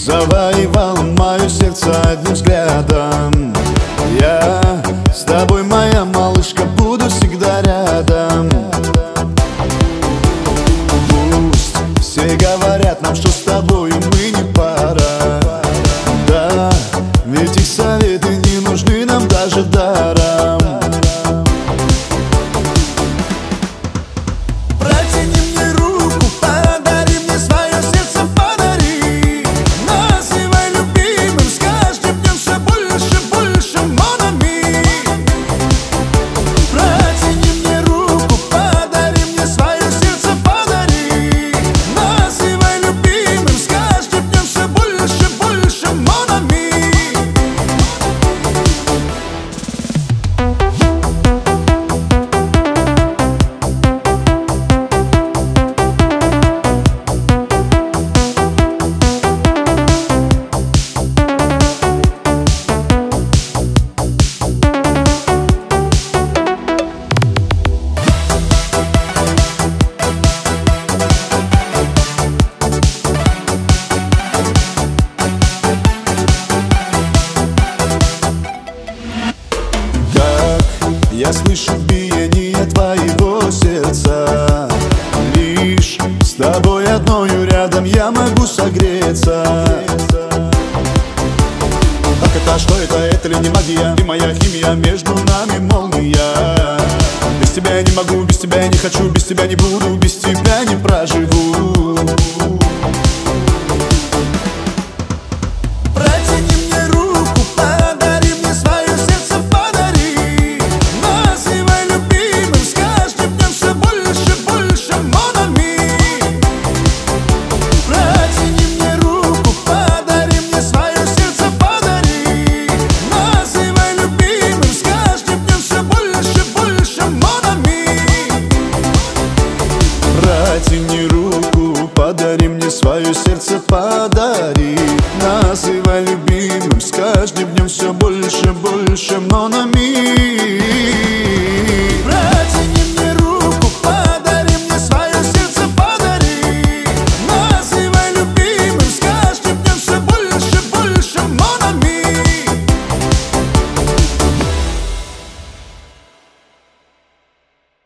завоевал мое сердце одним взглядом. Я с тобой, моя малышка, буду всегда рядом. Пусть все говорят нам, что с тобой мы не пара. Да, ведь их советы не нужны нам даже даром. Я слышу биение твоего сердца. Лишь с тобой одною рядом я могу согреться. Как это, что это ли не магия? Ты моя химия, между нами молния. Без тебя я не могу, без тебя я не хочу, без тебя не буду, без тебя не проживу. Протяни руку, подари мне свое сердце, подари. Называй любимым, с каждым днем все больше, больше, mon ami.